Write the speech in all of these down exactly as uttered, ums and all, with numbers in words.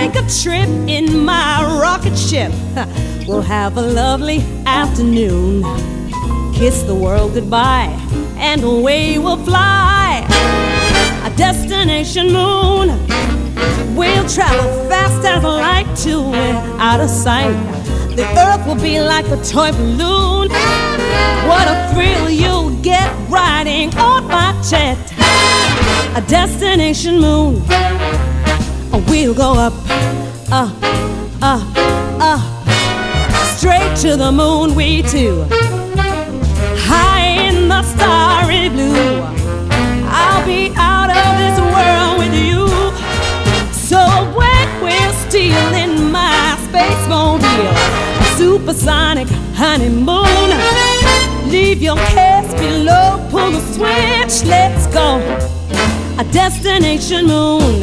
take a trip in my rocket ship. We'll have a lovely afternoon. Kiss the world goodbye, and away we'll fly. A destination moon. We'll travel fast as light to out of sight. The earth will be like a toy balloon. What a thrill you'll get riding on my jet. A destination moon. We'll go up, up, up, up, straight to the moon, we two. High in the starry blue. I'll be out of this world with you. So when we're still in my space mobile, supersonic honeymoon, leave your cares below, pull the switch, let's go. A destination moon.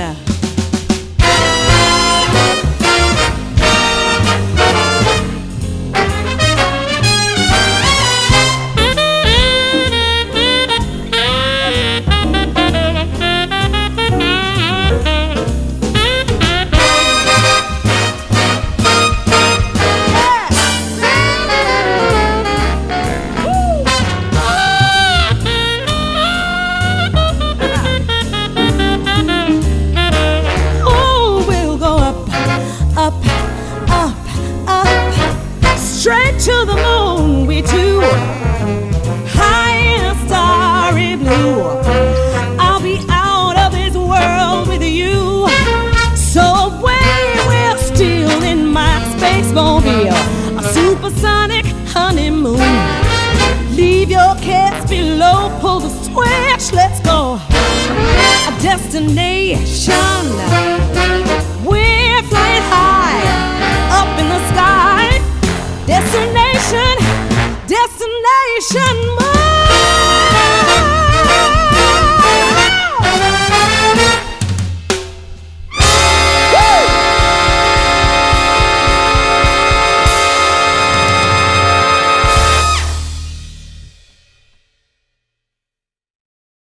Straight to the moon, we two. High in a starry blue. I'll be out of this world with you. So when we're still in my space mobile, a supersonic honeymoon, leave your cares below, pull the switch, let's go. A destination. We're flying high up in the sky. Destination, destination